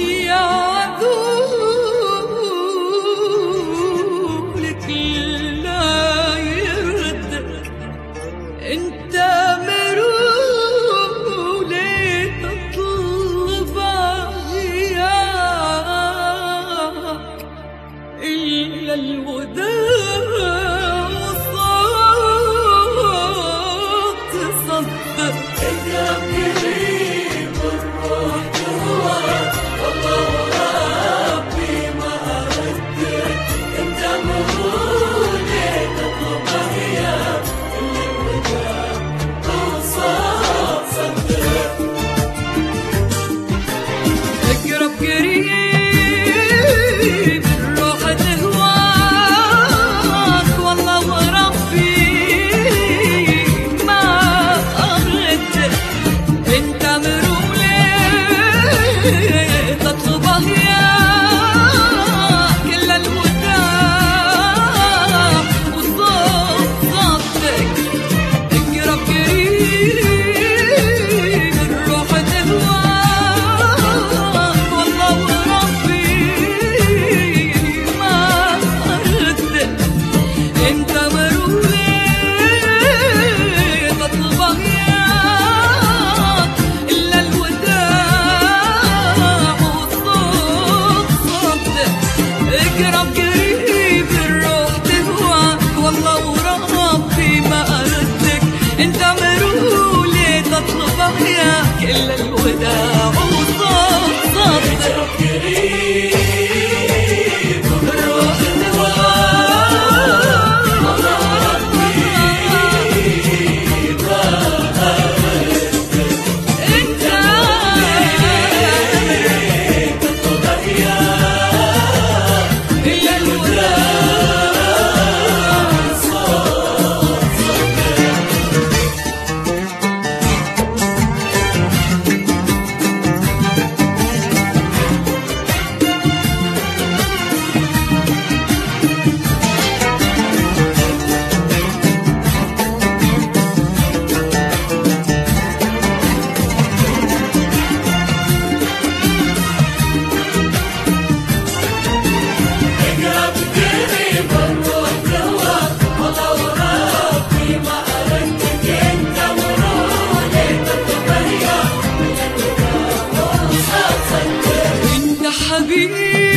عذولك لا يرد. انت مرولي تطلب عياك إلا الوداع وصوت تصدق. اقرب قريب الروح جواك والله وربي ما أردك. انت مرولي تطلب عياك إلا الوداع وصوت تصدق. اقرب قريب الروح تهواك والله وربي ما أردك. انت مرولي تطلب اهياك الا الوداع وصوت صوتك. اقرب قريب الروح تهواك والله وربي ما أردك. انت مرولي تطلب اهياك الا الوداع وصوت صوتك. اقرب قريب الروح تهواك والله وربي ما أردك. انت مرولي تطلب اهياك الا الوداع وصوت صوتك. اقرب قريب الروح تهواك والله وربي ما أردك. انت تطلب أيام الا الوداع صوت صدق. اقرب قريب الروح جواك والله وربي ما أردك. انت مرولي تطلب أيام إلا الوداع وصوت صدق. انت حبيبي